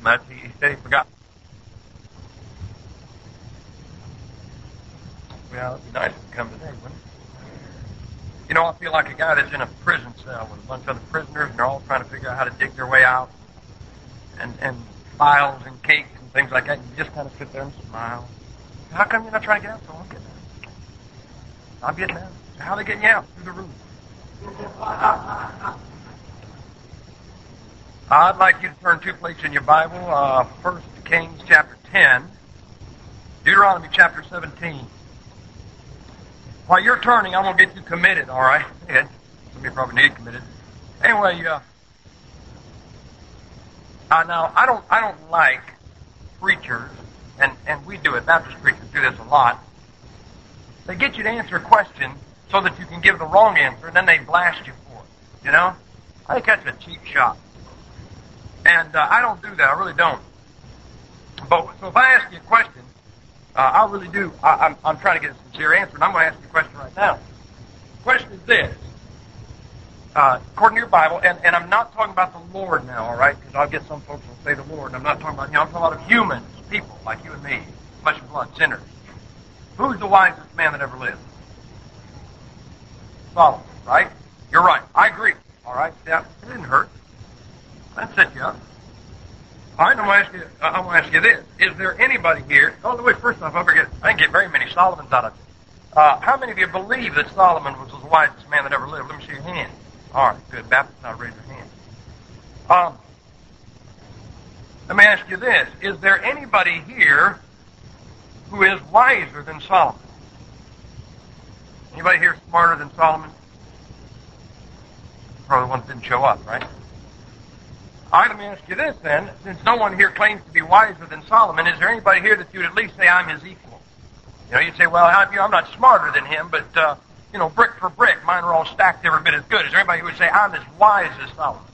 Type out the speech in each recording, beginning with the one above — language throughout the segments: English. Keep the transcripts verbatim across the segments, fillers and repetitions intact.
much. He, he said he forgot. Well, it'd be nice to come today, wouldn't it? You know, I feel like a guy that's in a prison cell with a bunch of other prisoners, and they're all trying to figure out how to dig their way out, and, and files and cakes and things like that. And you just kind of sit there and smile. How come you're not trying to get out? So I'm getting out. I'm getting out. How are they getting you out? Through the roof. I'd like you to turn two places in your Bible. Uh, First Kings chapter ten, Deuteronomy chapter seventeen. While you're turning, I'm going to get you committed, all right? Yeah, some of you probably need committed. Anyway, uh, uh, now, I don't I don't like preachers, and, and we do it, Baptist preachers do this a lot. They get you to answer a question so that you can give the wrong answer, and then they blast you for it, you know? I think that's a cheap shot. And uh, I don't do that, I really don't. But so if I ask you a question, uh, I really do, I, I'm, I'm trying to get a sincere answer, and I'm going to ask you a question right now. The question is this. Uh, according to your Bible, and, and I'm not talking about the Lord now, all right? Because I'll get some folks who will say the Lord, and I'm not talking about, you know, I'm talking about humans, people like you and me, flesh and blood, sinners. Who's the wisest man that ever lived? Solomon, right? You're right. I agree. All right? Yeah, it didn't hurt. That set you up. All right, I'm going to ask you, uh, I'm going to ask you this. Is there anybody here, oh, wait, first off, I forget, I didn't get very many Solomons out of it. Uh, how many of you believe that Solomon was the wisest man that ever lived? Let me see your hand. All right, good. Baptists, now raise your hand. Um, let me ask you this. Is there anybody here who is wiser than Solomon? Anybody here smarter than Solomon? Probably the ones that didn't show up, right? All right, let me ask you this then. Since no one here claims to be wiser than Solomon, is there anybody here that you'd at least say, I'm his equal? You know, you'd say, well, I'm, you know, I'm not smarter than him, but, uh, you know, brick for brick, mine are all stacked every bit as good. Is there anybody who would say, I'm as wise as Solomon?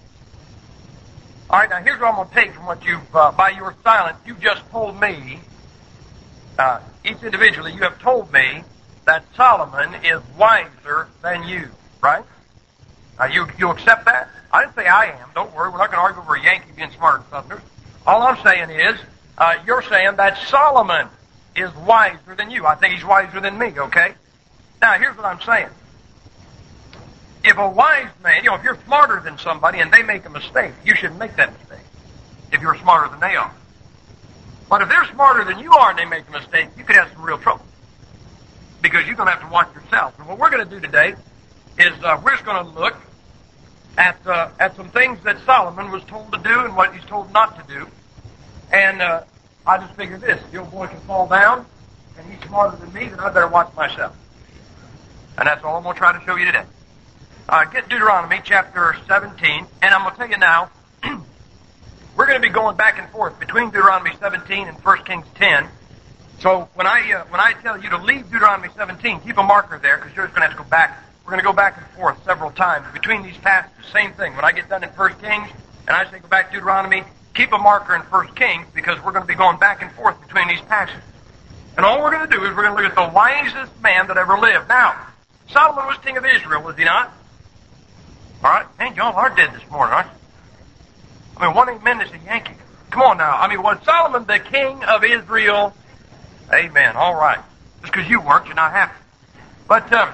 All right, now here's what I'm going to take from what you've, uh, by your silence, you just told me, uh, each individually, you have told me that Solomon is wiser than you, right? Now, you, you accept that? I didn't say I am. Don't worry. We're not going to argue over a Yankee being smarter than Southerners. All I'm saying is, uh, you're saying that Solomon is wiser than you. I think he's wiser than me, okay? Now, here's what I'm saying. If a wise man, you know, if you're smarter than somebody and they make a mistake, you shouldn't make that mistake if you're smarter than they are. But if they're smarter than you are and they make a mistake, you could have some real trouble because you're going to have to watch yourself. And what we're going to do today is uh, we're just going to look at uh, at some things that Solomon was told to do and what he's told not to do. And uh, I just figured this. If the old boy can fall down and he's smarter than me, then I better watch myself. And that's all I'm going to try to show you today. Uh, get Deuteronomy chapter seventeen, and I'm going to tell you now, we're going to be going back and forth between Deuteronomy seventeen and First Kings ten. So when I uh, when I tell you to leave Deuteronomy seventeen, keep a marker there because you're just going to have to go back. We're going to go back and forth several times between these passages. Same thing. When I get done in First Kings and I say go back to Deuteronomy, keep a marker in First Kings because we're going to be going back and forth between these passages. And all we're going to do is we're going to look at the wisest man that ever lived. Now, Solomon was king of Israel, was he not? All right? Man, y'all are dead this morning, aren't you? I mean, one amen is a Yankee. Come on now. I mean, was Solomon the king of Israel? Amen. All right. Just because you weren't, you're not happy. But um,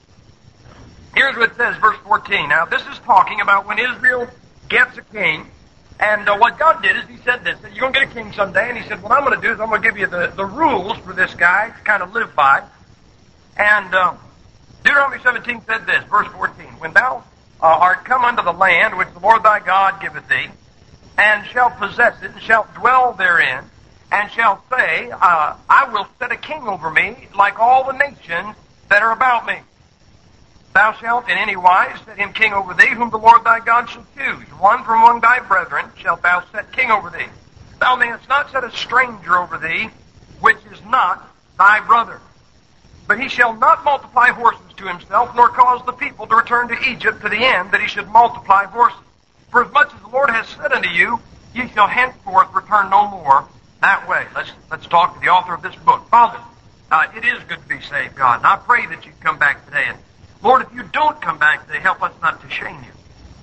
here's what it says, verse fourteen. Now, this is talking about when Israel gets a king. And uh, what God did is he said this, that you're going to get a king someday. And he said, what I'm going to do is I'm going to give you the, the rules for this guy to kind of live by. And uh, Deuteronomy seventeen said this, verse fourteen. When thou uh, art come unto the land which the Lord thy God giveth thee, and shalt possess it, and shalt dwell therein, and shalt say, uh, I will set a king over me, like all the nations that are about me. Thou shalt in any wise set him king over thee, whom the Lord thy God shall choose. One from among thy brethren shalt thou set king over thee. Thou mayest not set a stranger over thee, which is not thy brother. But he shall not multiply horses to himself, nor cause the people to return to Egypt to the end that he should multiply horses. For as much as the Lord has said unto you, ye shall henceforth return no more that way. Let's let's talk to the author of this book. Father, uh, it is good to be saved, God, and I pray that you come back today. And Lord, if you don't come back today, help us not to shame you.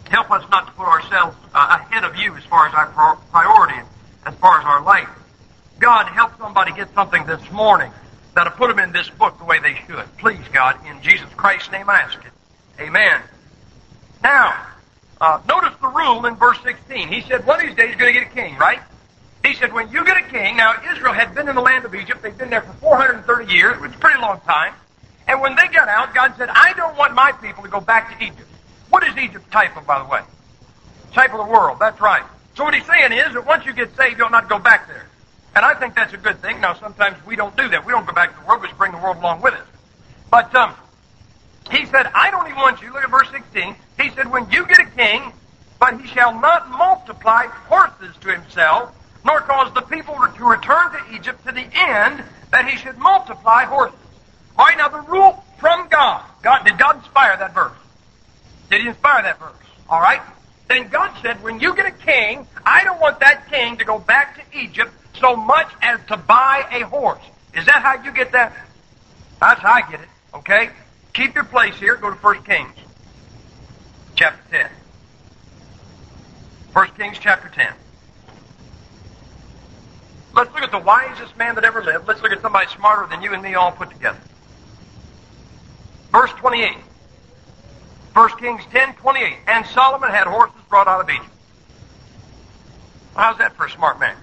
Help us not to put ourselves uh, ahead of you as far as our priority, as far as our life. God, help somebody get something this morning that'll put them in this book the way they should. Please, God, in Jesus Christ's name I ask it. Amen. Now, uh, notice the rule in verse sixteen. He said, one of these days you're going to get a king, right? He said, when you get a king, now Israel had been in the land of Egypt. They'd been there for four hundred thirty years, which is a pretty long time. And when they got out, God said, I don't want my people to go back to Egypt. What is Egypt type of, by the way? Type of the world, that's right. So what he's saying is that once you get saved, you'll not go back there. And I think that's a good thing. Now, sometimes we don't do that. We don't go back to the world. We just bring the world along with us. But um, he said, I don't even want you. Look at verse sixteen. He said, when you get a king, but he shall not multiply horses to himself, nor cause the people to return to Egypt to the end that he should multiply horses. All right, now the rule from God. God, did God inspire that verse? Did he inspire that verse? All right. Then God said, when you get a king, I don't want that king to go back to Egypt so much as to buy a horse. Is that how you get that? That's how I get it. Okay? Keep your place here. Go to First Kings, chapter ten. First Kings, chapter ten. Let's look at the wisest man that ever lived. Let's look at somebody smarter than you and me all put together. Verse twenty-eight. First Kings ten, twenty-eight. And Solomon had horses brought out of Egypt. How's that for a smart man?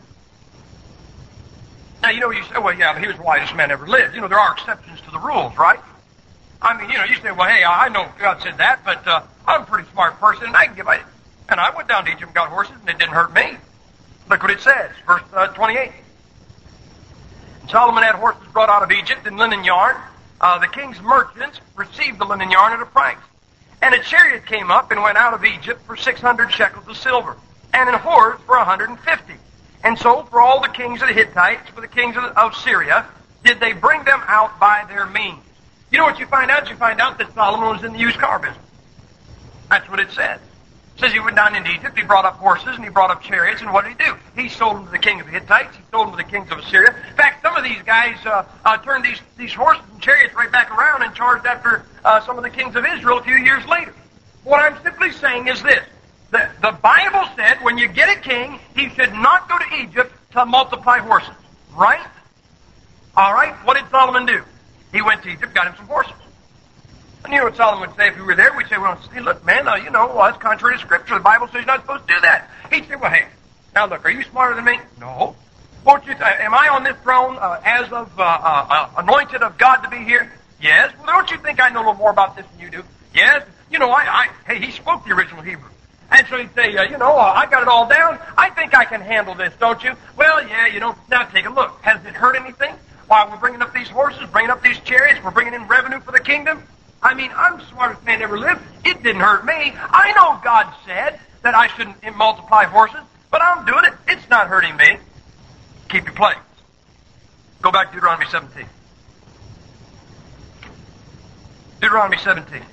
Now, you know, you say, well, yeah, he was the wisest man ever lived. You know, there are exceptions to the rules, right? I mean, you know, you say, well, hey, I know God said that, but uh, I'm a pretty smart person, and I can give it. And I went down to Egypt and got horses, and it didn't hurt me. Look what it says, verse uh, twenty-eight. Solomon had horses brought out of Egypt in linen yarn. Uh, the king's merchants received the linen yarn at a price. And a chariot came up and went out of Egypt for six hundred shekels of silver, and an horse for a hundred and fifty. And so, for all the kings of the Hittites, for the kings of, of Syria, did they bring them out by their means. You know what you find out? You find out that Solomon was in the used car business. That's what it says. It says he went down into Egypt, he brought up horses, and he brought up chariots, and what did he do? He sold them to the king of the Hittites, he sold them to the kings of Assyria. In fact, some of these guys uh, uh, turned these, these horses and chariots right back around and charged after uh, some of the kings of Israel a few years later. What I'm simply saying is this. The, the Bible said when you get a king, he should not go to Egypt to multiply horses. Right? All right, what did Solomon do? He went to Egypt, got him some horses. And you know what Solomon would say if we were there? We'd say, well, hey, look, man, uh, you know, well, that's contrary to Scripture. The Bible says you're not supposed to do that. He'd say, well, hey, now look, are you smarter than me? No. Won't you th- am I on this throne uh, as of uh, uh, uh, anointed of God to be here? Yes. Well, don't you think I know a little more about this than you do? Yes. You know, I, I hey, he spoke the original Hebrew. And so he'd say, uh, you know, uh, I got it all down. I think I can handle this, don't you? Well, yeah, you know, now take a look. Has it hurt anything? While we're bringing up these horses, bringing up these chariots, we're bringing in revenue for the kingdom. I mean, I'm the smartest man ever lived. It didn't hurt me. I know God said that I shouldn't multiply horses, but I'm doing it. It's not hurting me. Keep your place. Go back to Deuteronomy seventeen. Deuteronomy seventeen.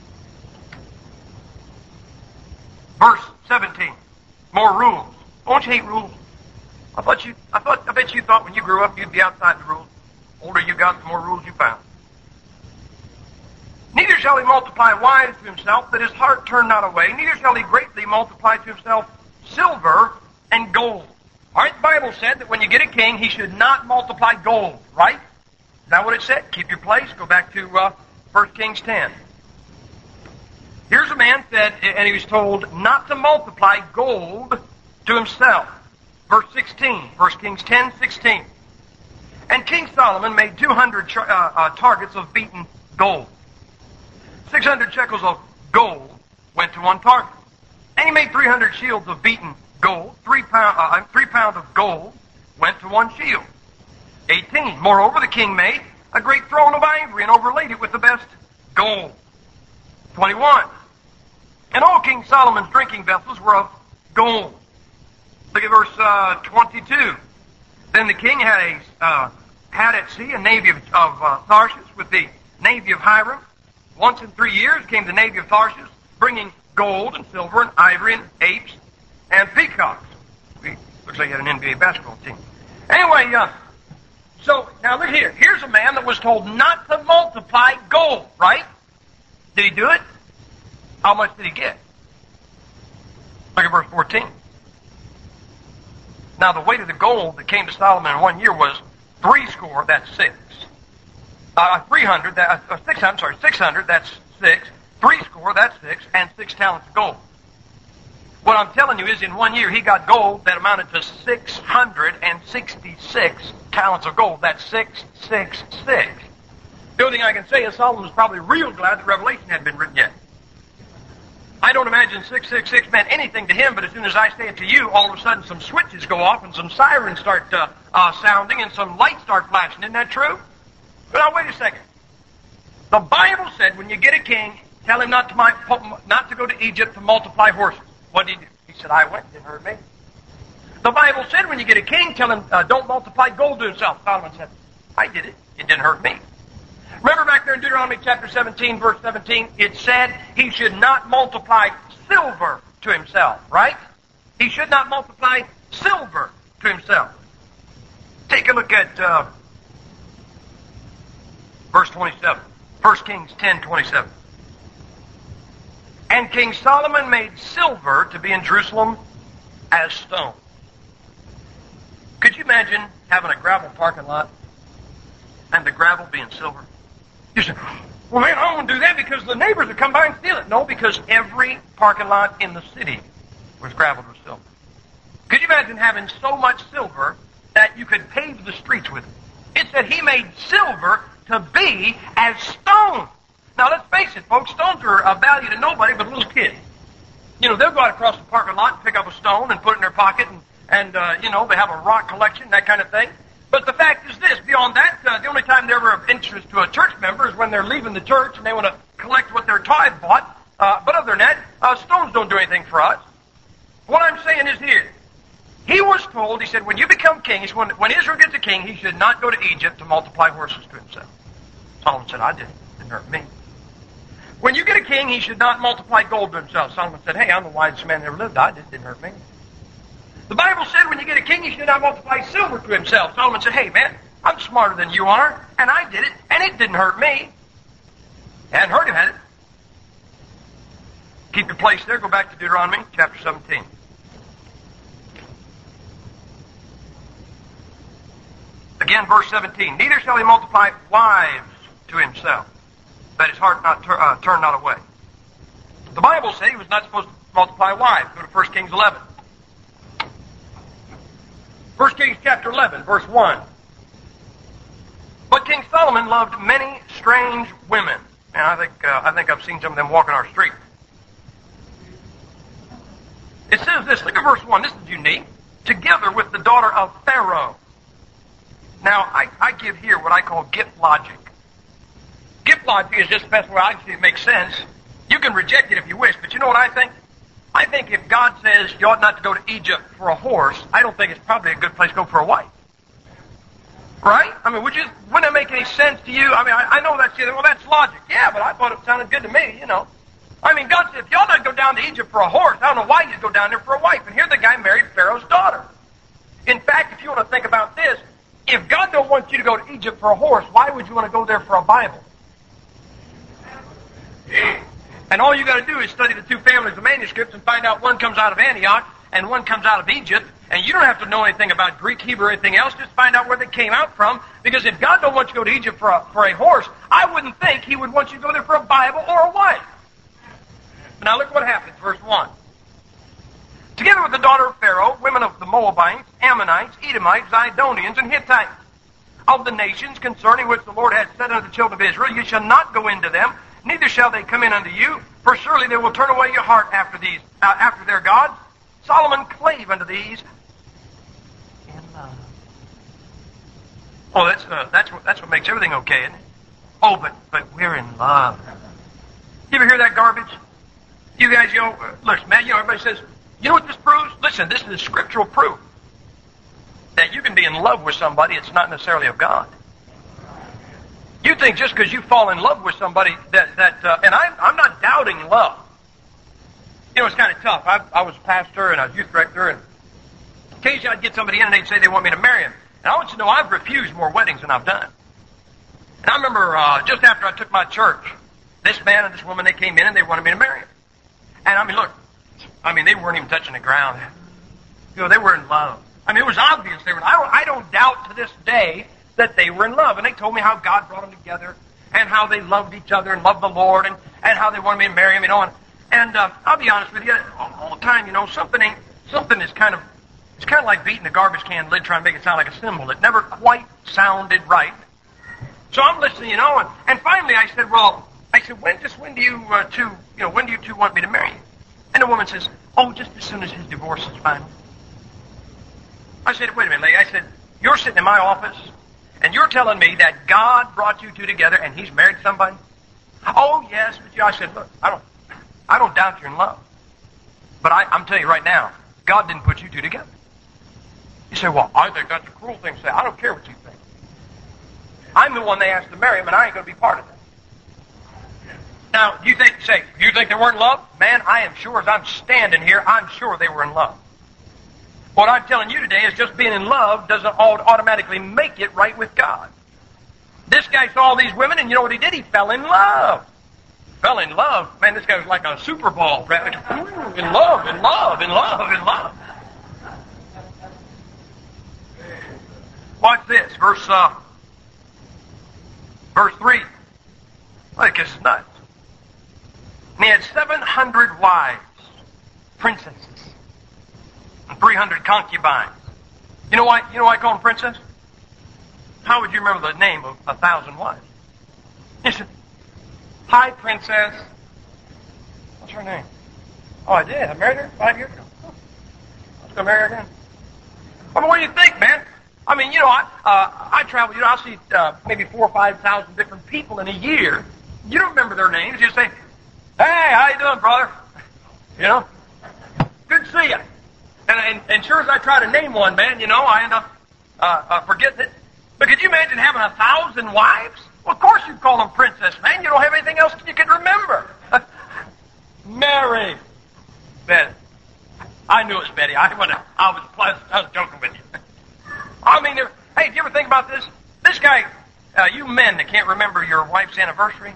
Verse seventeen. More rules. Don't you hate rules? I thought you, I thought, I bet you thought when you grew up you'd be outside the rules. The older you got, the more rules you found. Neither shall he multiply wives to himself, that his heart turn not away. Neither shall he greatly multiply to himself silver and gold. All right, the Bible said that when you get a king, he should not multiply gold, right? Is that what it said? Keep your place. Go back to uh, First Kings ten. Here's a man said, and he was told not to multiply gold to himself. Verse sixteen, First Kings ten, sixteen. And King Solomon made two hundred uh, uh, targets of beaten gold. six hundred shekels of gold went to one target. And he made three hundred shields of beaten gold. Three pound, uh, three pound of gold went to one shield. eighteen. Moreover, the king made a great throne of ivory and overlaid it with the best gold. twenty-one. And all King Solomon's drinking vessels were of gold. Look at verse uh, twenty-two. Then the king had a uh, had at sea a navy of, of uh, Tarshish with the navy of Hiram. Once in three years came the navy of Tarshish, bringing gold and silver and ivory and apes and peacocks. Looks like he had an N B A basketball team. Anyway, uh, so now look here. Here's a man that was told not to multiply gold, right? Did he do it? How much did he get? Look at verse fourteen. Now the weight of the gold that came to Solomon in one year was three score, that's six. Uh, three hundred, that, uh, six hundred, sorry, six hundred, that's six. Three score, that's six, and six talents of gold. What I'm telling you is in one year he got gold that amounted to six hundred sixty-six talents of gold. That's six, six, six. The only thing I can say is Solomon was probably real glad that Revelation hadn't been written yet. I don't imagine six six six meant anything to him, but as soon as I say it to you, all of a sudden some switches go off and some sirens start uh, uh, sounding and some lights start flashing. Isn't that true? But now wait a second. The Bible said when you get a king, tell him not to, my, not to go to Egypt to multiply horses. What did he do? He said, I went. It didn't hurt me. The Bible said when you get a king, tell him uh, don't multiply gold to himself. Solomon said, I did it. It didn't hurt me. Remember back there in Deuteronomy chapter seventeen, verse seventeen, it said he should not multiply silver to himself, right? He should not multiply silver to himself. Take a look at uh, verse twenty-seven. First Kings ten twenty-seven. And King Solomon made silver to be in Jerusalem as stone. Could you imagine having a gravel parking lot and the gravel being silver? You say, well, man, I don't want to do that because the neighbors would come by and steal it. No, because every parking lot in the city was gravelled with silver. Could you imagine having so much silver that you could pave the streets with it? It said he made silver to be as stone. Now, let's face it, folks, stones are of value to nobody but little kids. You know, they'll go out across the parking lot and pick up a stone and put it in their pocket, and, and uh, you know, they have a rock collection, that kind of thing. But the fact is this, beyond that, uh, the only time they're ever of interest to a church member is when they're leaving the church and they want to collect what their tithe bought. Uh, but other than that, uh, stones don't do anything for us. What I'm saying is here, he was told, he said, when you become king, he said, when, when Israel gets a king, he should not go to Egypt to multiply horses to himself. Solomon said, I didn't. It didn't hurt me. When you get a king, he should not multiply gold to himself. Solomon said, hey, I'm the wisest man that ever lived. I didn't. It didn't hurt me. The Bible said when you get a king, he should not multiply silver to himself. Solomon said, hey, man, I'm smarter than you are, and I did it, and it didn't hurt me. It hadn't hurt him, had it? Keep your place there. Go back to Deuteronomy chapter seventeen. Again, verse seventeen. Neither shall he multiply wives to himself, that his heart not tur- uh, turn not away. The Bible said he was not supposed to multiply wives. Go to First Kings eleven. First Kings chapter eleven, verse one. But King Solomon loved many strange women. And I think uh, I think I've seen some of them walking our street. It says this, look at verse one, this is unique. Together with the daughter of Pharaoh. Now, I, I give here what I call gift logic. Gift logic is just the best way I can see it makes sense. You can reject it if you wish, but you know what I think? I think if God says you ought not to go to Egypt for a horse, I don't think it's probably a good place to go for a wife. Right? I mean, would you, wouldn't it make any sense to you? I mean, I, I know that's, well, that's logic. Yeah, but I thought it sounded good to me, you know. I mean, God said, if you ought not go down to Egypt for a horse, I don't know why you'd go down there for a wife. And here the guy married Pharaoh's daughter. In fact, if you want to think about this, if God don't want you to go to Egypt for a horse, why would you want to go there for a Bible? And all you got to do is study the two families of manuscripts and find out one comes out of Antioch and one comes out of Egypt. And you don't have to know anything about Greek, Hebrew, or anything else. Just find out where they came out from. Because if God don't want you to go to Egypt for a, for a horse, I wouldn't think He would want you to go there for a Bible or a wife. Now look what happens, verse one. Together with the daughter of Pharaoh, women of the Moabites, Ammonites, Edomites, Zidonians, and Hittites, of the nations concerning which the Lord had said unto the children of Israel, you shall not go into them, neither shall they come in unto you, for surely they will turn away your heart after these, uh, after their gods. Solomon clave unto these in love. Oh, that's uh, that's what that's what makes everything okay, isn't it? Oh, but but we're in love. You ever hear that garbage? You guys, you know, uh, listen, man. You know, everybody says, you know what this proves? Listen, this is scriptural proof that you can be in love with somebody. It's not necessarily of God. You think just because you fall in love with somebody that, that uh, and I'm, I'm not doubting love. You know, it's kind of tough. I, I was a pastor and I was youth director, and occasionally I'd get somebody in and they'd say they want me to marry them. And I want you to know I've refused more weddings than I've done. And I remember uh, just after I took my church, this man and this woman, they came in and they wanted me to marry them. And I mean, look, I mean, they weren't even touching the ground. You know, they were in love. I mean, it was obvious they were. I don't, I don't doubt to this day that they were in love. And they told me how God brought them together and how they loved each other and loved the Lord and, and how they wanted me to marry him, you know. And, and uh, I'll be honest with you, all the time, you know, something ain't, something is kind of, it's kind of like beating a garbage can lid trying to make it sound like a cymbal. It never quite sounded right. So I'm listening, you know, and, and finally I said, well, I said, when just when do you uh, two, you know, when do you two want me to marry you? And the woman says, oh, just as soon as his divorce is final. I said, wait a minute, lady. I said, you're sitting in my office, and you're telling me that God brought you two together, and he's married somebody? Oh, yes, but you, I said, look, I don't, I don't doubt you're in love. But I, I'm telling you right now, God didn't put you two together. You say, well, I think that's a cruel thing to say. I don't care what you think. I'm the one they asked to marry him, and I ain't going to be part of it. Now, do you think, say, do you think they weren't in love? Man, I am sure as I'm standing here, I'm sure they were in love. What I'm telling you today is just being in love doesn't automatically make it right with God. This guy saw all these women, and you know what he did? He fell in love. Fell in love. Man, this guy was like a Super Bowl. In love, in love, in love, in love. Watch this, verse uh, verse three. Like this is nuts. And he had seven hundred wives, princesses, and three hundred concubines. You know why? You know why I call them princess? How would you remember the name of a thousand wives? He said, "Hi, princess." What's her name? Oh, I did. I married her five years ago. Oh, let's go marry her again. I mean, what do you think, man? I mean, you know, I uh, I travel. You know, I see uh, maybe four or five thousand different people in a year. You don't remember their names. You say, "Hey, how you doing, brother?" You know, good to see you. And, and, and sure as I try to name one, man, you know, I end up uh, uh, forgetting it. But could you imagine having a thousand wives? Well, of course you'd call them princess, man. You don't have anything else you can remember. Mary. Betty. I knew it was Betty. I, was, I, was, I was joking with you. I mean, there, hey, do you ever think about this? This guy, uh, you men that can't remember your wife's anniversary.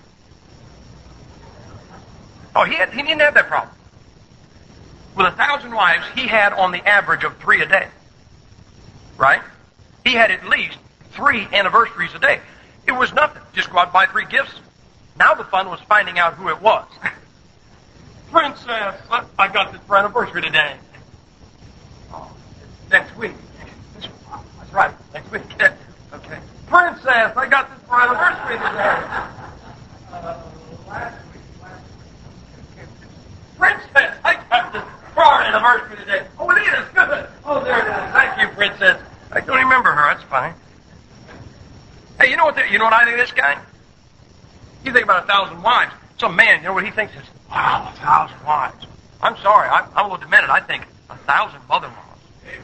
Oh, he, had, he didn't have that problem. With a thousand wives, he had on the average of three a day. Right? He had at least three anniversaries a day. It was nothing. Just go out and buy three gifts. Now the fun was finding out who it was. Princess, I got this for anniversary today. Oh, next week. That's right, next week. Okay. Princess, I got this for anniversary today. Uh, last week, last week. Princess, I got this for our anniversary today. Oh, it is good. Oh, there it is. Thank you, Princess. I don't remember her. That's fine. Hey, you know what? The, you know what I think of this guy? You think about a thousand wives. Some man, you know what he thinks is, wow, a thousand wives. I'm sorry, I'm, I'm a little demented. I think a thousand mother-in-laws.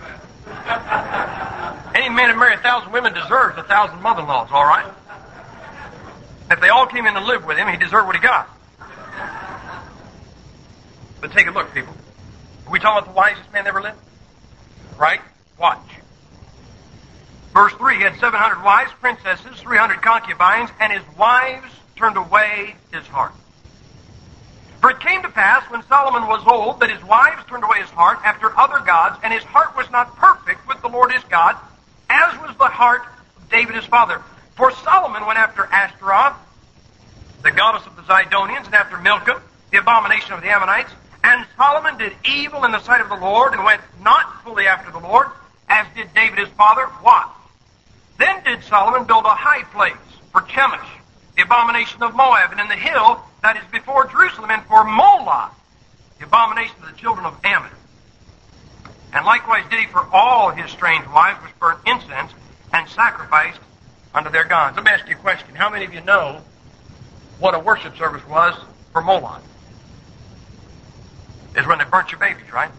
Amen. Any man that marries a thousand women deserves a thousand mother-in-laws, all right? If they all came in to live with him, he deserved what he got. But take a look, people. Are we talking about the wisest man that ever lived? Right? Watch. Verse three, he had seven hundred wives, princesses, three hundred concubines, and his wives turned away his heart. For it came to pass, when Solomon was old, that his wives turned away his heart after other gods, and his heart was not perfect with the Lord his God, as was the heart of David his father. For Solomon went after Ashtaroth, the goddess of the Zidonians, and after Milcom, the abomination of the Ammonites. And Solomon did evil in the sight of the Lord, and went not fully after the Lord, as did David his father. What? Then did Solomon build a high place for Chemosh, the abomination of Moab, and in the hill that is before Jerusalem, and for Moloch, the abomination of the children of Ammon. And likewise did he for all his strange wives, which burnt incense and sacrificed unto their gods. Let me ask you a question. How many of you know what a worship service was for Moloch? Is when they burnt your babies, right?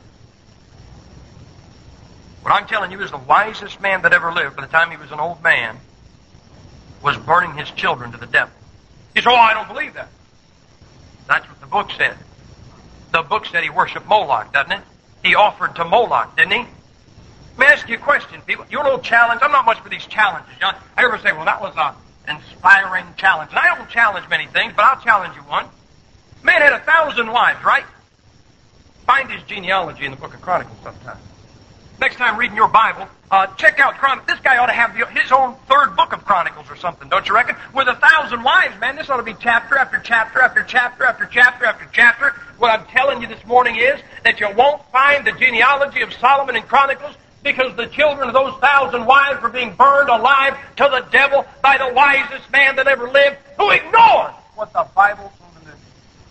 What I'm telling you is the wisest man that ever lived, by the time he was an old man, was burning his children to the devil. You say, oh, I don't believe that. That's what the book said. The book said he worshipped Moloch, doesn't it? He offered to Moloch, didn't he? Let me ask you a question, people. You know, challenge. I'm not much for these challenges. You know, I ever say, well, that was an inspiring challenge. And I don't challenge many things, but I'll challenge you one. Man had a thousand wives, right? Find his genealogy in the book of Chronicles sometime. Next time reading your Bible, uh, check out Chronicles. This guy ought to have the, his own third book of Chronicles or something, don't you reckon? With a thousand wives, man, this ought to be chapter after chapter after chapter after chapter after chapter. What I'm telling you this morning is that you won't find the genealogy of Solomon in Chronicles because the children of those thousand wives were being burned alive to the devil by the wisest man that ever lived, who ignored what the Bible told him to do.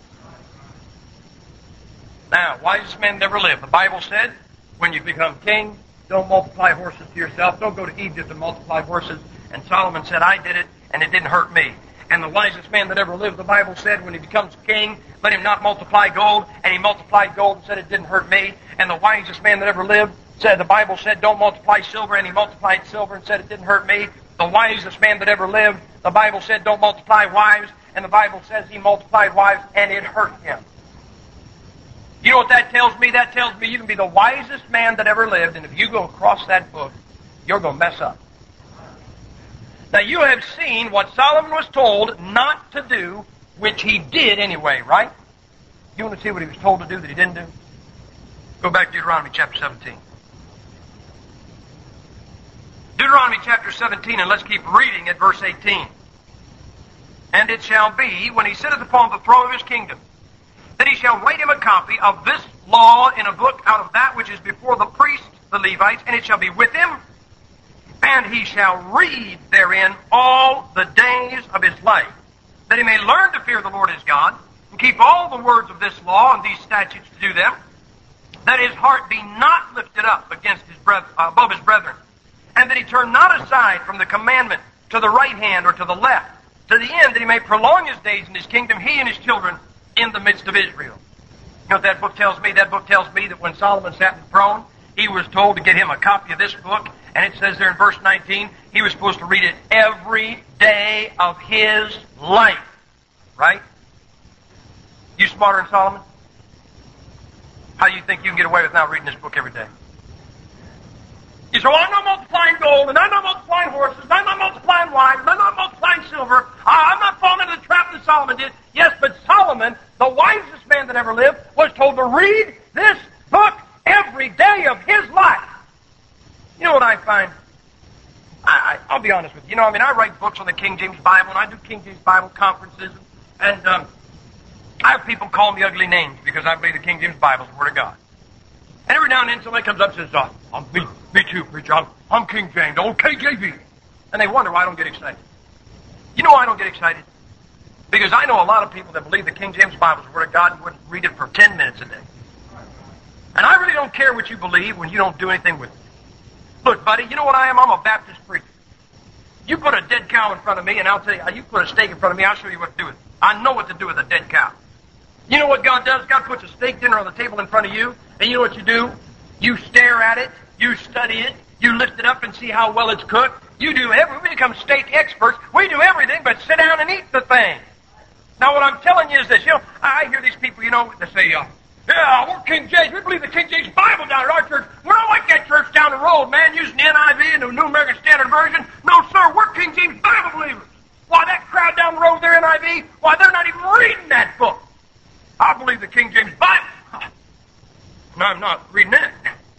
Now, wisest man that ever lived, the Bible said, when you become king, don't multiply horses to yourself. Don't go to Egypt and multiply horses. And Solomon said, I did it, and it didn't hurt me. And the wisest man that ever lived, the Bible said, when he becomes king, let him not multiply gold. And he multiplied gold and said, it didn't hurt me. And the wisest man that ever lived said, the Bible said, don't multiply silver. And he multiplied silver and said, it didn't hurt me. The wisest man that ever lived, the Bible said, don't multiply wives. And the Bible says he multiplied wives, and it hurt him. You know what that tells me? That tells me you can be the wisest man that ever lived, and if you go across that book, you're going to mess up. Now, you have seen what Solomon was told not to do, which he did anyway, right? You want to see what he was told to do that he didn't do? Go back to Deuteronomy chapter seventeen. Deuteronomy chapter seventeen, and let's keep reading at verse eighteen. And it shall be, when he sitteth upon the throne of his kingdom, that he shall write him a copy of this law in a book out of that which is before the priests, the Levites, and it shall be with him, and he shall read therein all the days of his life, that he may learn to fear the Lord his God, and keep all the words of this law and these statutes to do them, that his heart be not lifted up against his breth- uh, above his brethren, and that he turn not aside from the commandment to the right hand or to the left, to the end that he may prolong his days in his kingdom, he and his children, in the midst of Israel. You know what that book tells me? That book tells me that when Solomon sat in the throne, he was told to get him a copy of this book, and it says there in verse nineteen, he was supposed to read it every day of his life. Right? You smarter than Solomon? How do you think you can get away with not reading this book every day? You say, well, I'm not multiplying gold, and I'm not multiplying horses, and I'm not multiplying wine, and I'm not multiplying silver. I'm not falling into the trap that Solomon did. Yes, but Solomon, the wisest man that ever lived, was told to read this book every day of his life. You know what I find? I, I, I'll be honest with you. You know, I mean, I write books on the King James Bible, and I do King James Bible conferences, and um, I have people call me ugly names because I believe the King James Bible is the Word of God. And every now and then somebody comes up and says, oh, I'm me, me too, preacher. I'm, I'm King James, old K J V. And they wonder why I don't get excited. You know why I don't get excited? Because I know a lot of people that believe the King James Bible is the Word of God and wouldn't read it for ten minutes a day. And I really don't care what you believe when you don't do anything with it. Look, buddy, you know what I am? I'm a Baptist preacher. You put a dead cow in front of me, and I'll tell you, you put a steak in front of me, I'll show you what to do with it. I know what to do with a dead cow. You know what God does? God puts a steak dinner on the table in front of you, and you know what you do? You stare at it, you study it, you lift it up and see how well it's cooked. You do every, we become steak experts. We do everything but sit down and eat the thing. Now what I'm telling you is this, you know, I hear these people, you know, they say, uh, yeah, we're King James, we believe the King James Bible down at our church. We're not like that church down the road, man, using the N I V and the New American Standard Version. No, sir, we're King James Bible believers. Why, that crowd down the road, their N I V, why, they're not even reading that book. I believe the King James Bible. No, I'm not reading it.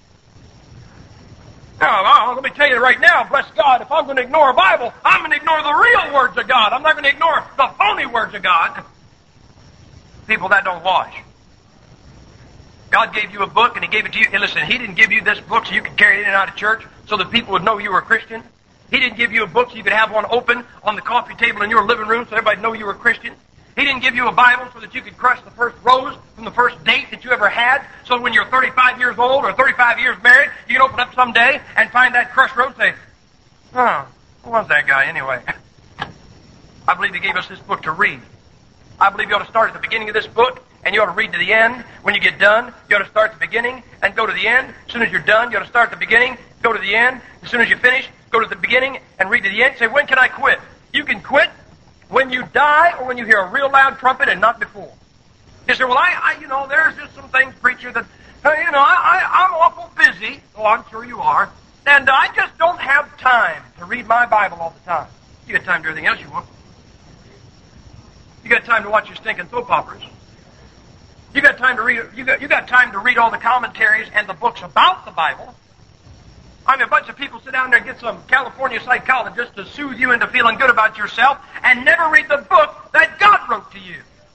Now, well, let me tell you right now, bless God, if I'm going to ignore a Bible, I'm going to ignore the real words of God. I'm not going to ignore the phony words of God. People, that don't wash. God gave you a book, and He gave it to you. And listen, He didn't give you this book so you could carry it in and out of church so that people would know you were a Christian. He didn't give you a book so you could have one open on the coffee table in your living room so everybody would know you were a Christian. He didn't give you a Bible so that you could crush the first rose from the first date that you ever had, so that when you're thirty-five years old or thirty-five years married, you can open up someday and find that crushed rose and say, oh, who was that guy anyway? I believe He gave us this book to read. I believe you ought to start at the beginning of this book, and you ought to read to the end. When you get done, you ought to start at the beginning and go to the end. As soon as you're done, you ought to start at the beginning, go to the end. As soon as you finish, go to the beginning and read to the end. Say, when can I quit? You can quit when you die or when you hear a real loud trumpet and not before. You say, well, I, I you know, there's just some things, preacher, that, uh, you know, I, I, I'm awful busy. Oh, I'm sure you are. And I just don't have time to read my Bible all the time. You got time to do everything else you want. You got time to watch your stinking soap operas. You got time to read. You got you got time to read all the commentaries and the books about the Bible. I mean, a bunch of people sit down there and get some California psychologist to soothe you into feeling good about yourself, and never read the book that God wrote to you.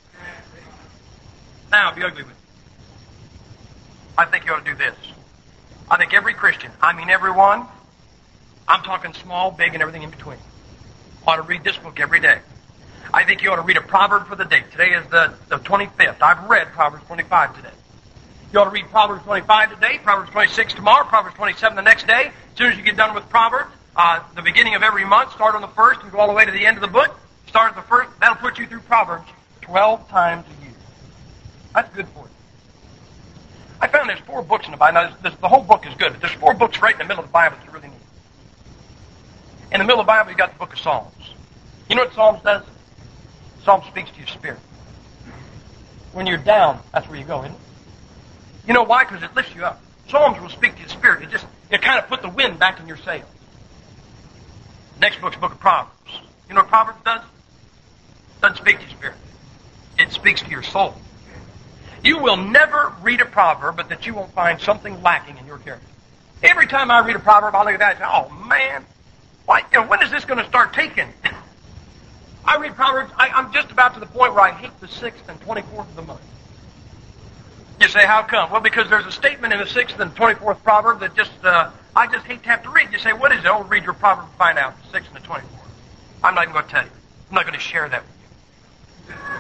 Now, I'll be ugly with you. I think you ought to do this. I think every Christian, I mean everyone, I'm talking small, big, and everything in between, ought to read this book every day. I think you ought to read a proverb for the day. Today is the, the twenty-fifth. I've read Proverbs twenty-five today. You ought to read Proverbs twenty-five today, Proverbs twenty-six tomorrow, Proverbs twenty-seven the next day. As soon as you get done with Proverbs, uh, the beginning of every month, start on the first and go all the way to the end of the book. Start at the first. That'll put you through Proverbs twelve times a year. That's good for you. I found there's four books in the Bible. Now, this, this, the whole book is good, but there's four books right in the middle of the Bible that you really need. In the middle of the Bible, you got the book of Psalms. You know what Psalms does? Psalm speaks to your spirit. When you're down, that's where you go, isn't it? You know why? Because it lifts you up. Psalms will speak to your spirit. It just, it kind of put the wind back in your sails. Next book's the book of Proverbs. You know what Proverbs does? It doesn't speak to your spirit. It speaks to your soul. You will never read a proverb, but that you won't find something lacking in your character. Every time I read a proverb, I look at that and say, oh, man, why, you know, when is this going to start taking? I read Proverbs, I, I'm just about to the point where I hate the sixth and twenty-fourth of the month. You say, how come? Well, because there's a statement in the sixth and twenty-fourth proverb that just, uh, I just hate to have to read. You say, what is it? Oh, read your proverb and find out, the sixth and the twenty-fourth. I'm not even going to tell you. I'm not going to share that with you.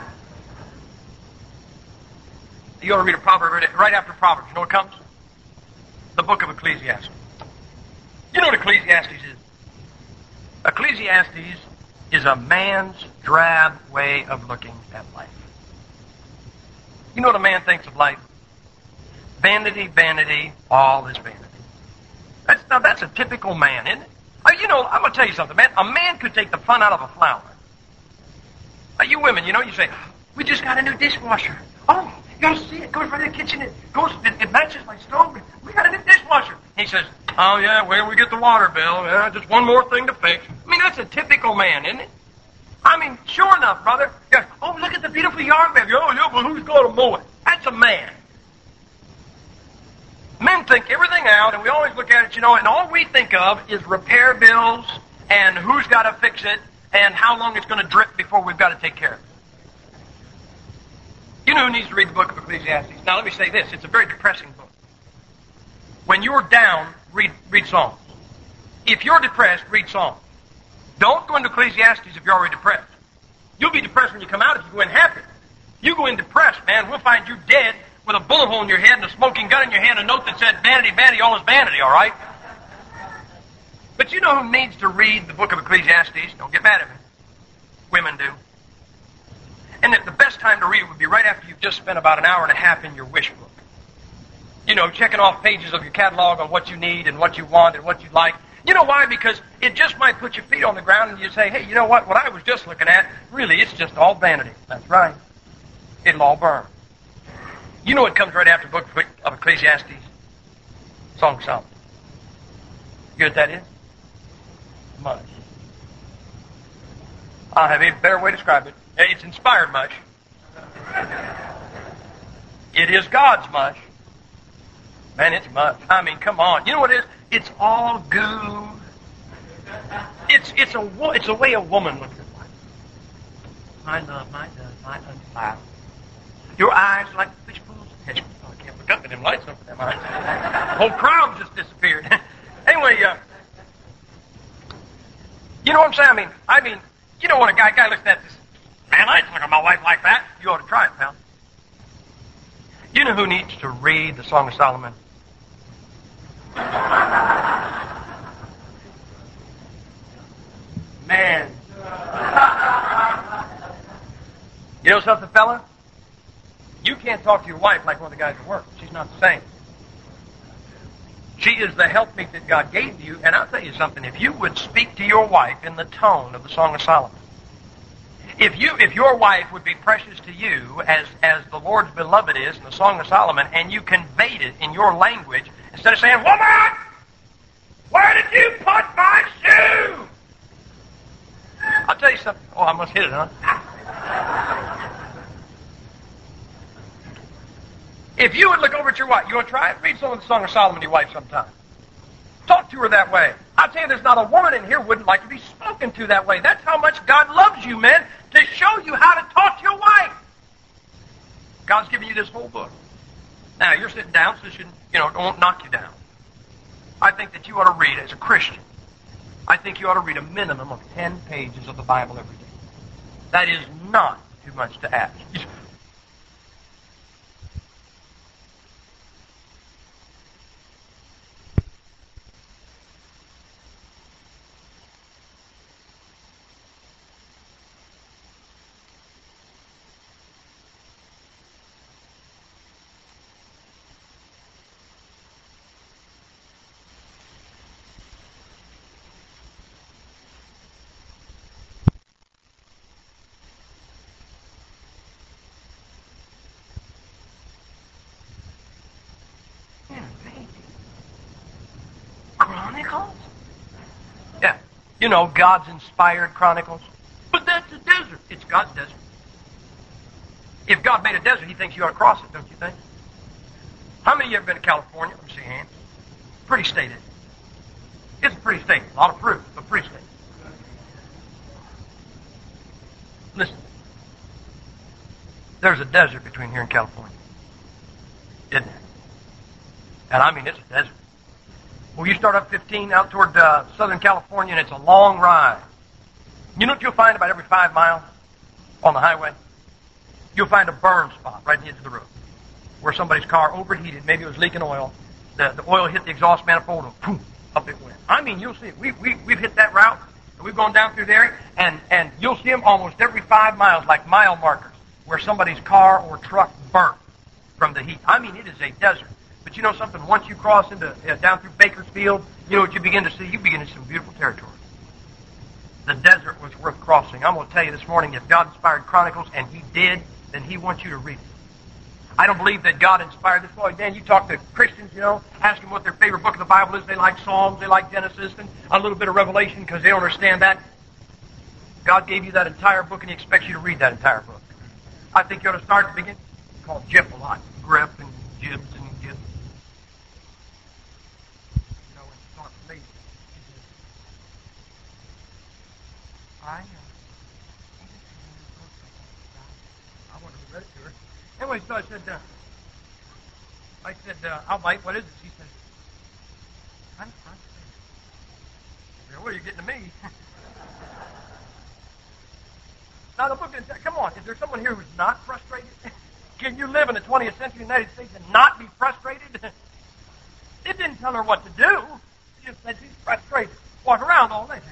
You ought to read a proverb right after Proverbs. You know what comes? The book of Ecclesiastes. You know what Ecclesiastes is? Ecclesiastes is a man's drab way of looking at life. You know what a man thinks of life? Vanity, vanity, all is vanity. That's, now that's a typical man, isn't it? Uh, you know, I'm going to tell you something, man. A man could take the fun out of a flower. Uh, you women, you know, you say, we just got a new dishwasher. Oh, you got to see it. It goes right in the kitchen. It goes. It, it matches my stove. We got a new dishwasher. He says, oh, yeah, where we get the water bill? Yeah, just one more thing to fix. I mean, that's a typical man, isn't it? I mean, sure enough, brother. Goes, oh, look at the beautiful yard baby. Oh, yeah, well, who's going to mow it? That's a man. Men think everything out, and we always look at it, you know, and all we think of is repair bills and who's got to fix it and how long it's going to drip before we've got to take care of it. You know who needs to read the book of Ecclesiastes? Now, let me say this. It's a very depressing book. When you're down, read, read Psalms. If you're depressed, read Psalms. Don't go into Ecclesiastes if you're already depressed. You'll be depressed when you come out if you go in happy. You go in depressed, man, we'll find you dead with a bullet hole in your head and a smoking gun in your hand, a note that said, vanity, vanity, all is vanity, all right? But you know who needs to read the book of Ecclesiastes? Don't get mad at me. Women do. And the best time to read it would be right after you've just spent about an hour and a half in your wish book. You know, checking off pages of your catalog on what you need and what you want and what you like. You know why? Because it just might put your feet on the ground and you say, hey, you know what? What I was just looking at, really, it's just all vanity. That's right. It'll all burn. You know what comes right after the book of Ecclesiastes? Song of Solomon. You know what that is? Much. I'll have a better way to describe it. It's inspired much. It is God's much. Man, it's much. I mean, come on. You know what it is? It's all goo. It's it's a it's a way a woman looks at life. My love, my love, my unflower. Your eyes are like fish pools. Oh, I can't look up at them lights up in them eyes. The whole crowd just disappeared. Anyway, uh, you know what I'm saying? I mean, I mean, you know when a guy guy looks at this. Man, I didn't look at my wife like that. You ought to try it, pal. You know who needs to read the Song of Solomon? Man. You know something, fella? You can't talk to your wife like one of the guys at work. She's not the same. She is the helpmeet that God gave you, and I'll tell you something. If you would speak to your wife in the tone of the Song of Solomon, If you, if your wife would be precious to you as, as the Lord's beloved is in the Song of Solomon, and you conveyed it in your language, instead of saying, woman, where did you put my shoe? I'll tell you something. Oh, I must hit it, huh? If you would look over at your wife, you want to try it? Read some of the Song of Solomon to your wife sometime. Talk to her that way. I'll tell you, there's not a woman in here who wouldn't like to be spoken to that way. That's how much God loves you, men, to show you how to talk to your wife. God's giving you this whole book. Now, you're sitting down, so it shouldn't, you know, it won't knock you down. I think that you ought to read, as a Christian, I think you ought to read a minimum of ten pages of the Bible every day. That is not too much to ask. Chronicles? Yeah. You know, God's inspired chronicles. But that's a desert. It's God's desert. If God made a desert, He thinks you ought to cross it, don't you think? How many of you ever been to California? Let me see your hands. Pretty state, isn't it? It's a pretty state. A lot of fruit, but pretty state. Listen. There's a desert between here and California. Isn't there? And I mean, it's a desert. Well, you start up fifteen out toward uh, Southern California, and it's a long ride. You know what you'll find about every five miles on the highway? You'll find a burn spot right in the edge of the road where somebody's car overheated. Maybe it was leaking oil. The, the oil hit the exhaust manifold, and boom, up it went. I mean, you'll see it. We, we, we've hit that route, and we've gone down through there, and, and you'll see them almost every five miles, like mile markers, where somebody's car or truck burnt from the heat. I mean, it is a desert. But you know something? Once you cross into uh, down through Bakersfield, you know what you begin to see? You begin to see some beautiful territory. The desert was worth crossing. I'm going to tell you this morning, if God inspired Chronicles, and He did, then He wants you to read it. I don't believe that God inspired this. Boy, Dan, you talk to Christians, you know, ask them what their favorite book of the Bible is. They like Psalms, they like Genesis, and a little bit of Revelation because they don't understand that. God gave you that entire book, and He expects you to read that entire book. I think you ought to start at the beginning. It's called Jip a lot. Grip and Jibs and Jibs. I know. I wanted to read it to her. Anyway, so I said, uh, I said, uh, I'll bite. What is it? She said, I'm frustrated. I said, well, you're getting to me. Now, the book didn't say, come on, is there someone here who's not frustrated? Can you live in the twentieth century United States and not be frustrated? It didn't tell her what to do. It just said she's frustrated. Walk around all day.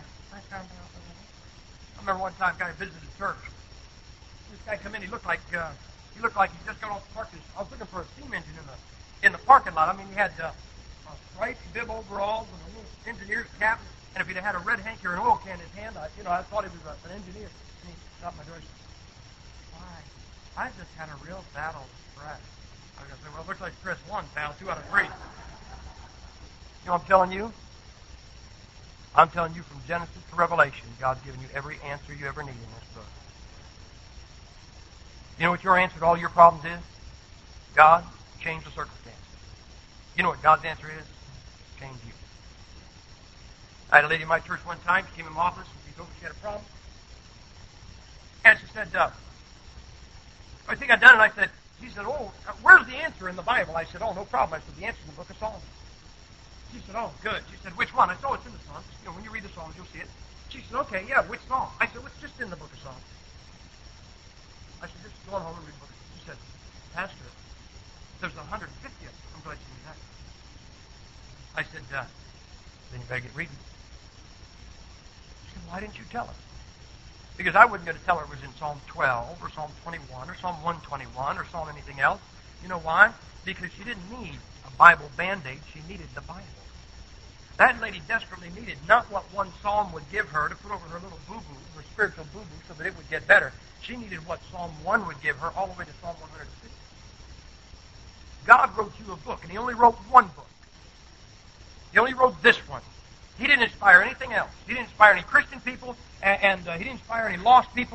I remember one time, a guy visited a church. This guy come in. He looked like uh, he looked like he just got off the park. I was looking for a steam engine in the in the parking lot. I mean, he had uh, a striped bib overalls and a little engineer's cap. And if he'd have had a red hanky or an oil can in his hand, I, you know, I thought he was a, an engineer. And he stopped my door. He said, "Why? I just had a real battle with stress." I was going to say, "Well, it looks like stress one, pal. Two out of three." You know what I'm telling you? I'm telling you from Genesis to Revelation, God's given you every answer you ever need in this book. You know what your answer to all your problems is? God, change the circumstances. You know what God's answer is? Change you. I had a lady in my church one time. She came in my office. She told me she had a problem. And she said, uh, I think I'd done it. I said, she said, oh, where's the answer in the Bible? I said, oh, no problem. I said, the answer's in the book of Psalms. She said, oh, good. She said, which one? I said, oh, it's in the Psalms. You know, when you read the Psalms, you'll see it. She said, okay, yeah, which Psalm? I said, well, it's just in the book of Psalms. I said, just go on home and read the book. She said, Pastor, there's one hundred fifty of them. I'm glad you knew that. I said, uh, then you better get reading. She said, why didn't you tell us? Because I wasn't going to tell her it was in Psalm twelve or Psalm twenty-one or Psalm one twenty-one or Psalm anything else. You know why? Because she didn't need a Bible Band-Aid. She needed the Bible. That lady desperately needed not what one psalm would give her to put over her little boo-boo, her spiritual boo-boo, so that it would get better. She needed what Psalm one would give her all the way to Psalm one hundred fifty. God wrote you a book, and He only wrote one book. He only wrote this one. He didn't inspire anything else. He didn't inspire any Christian people, and, and uh, He didn't inspire any lost people,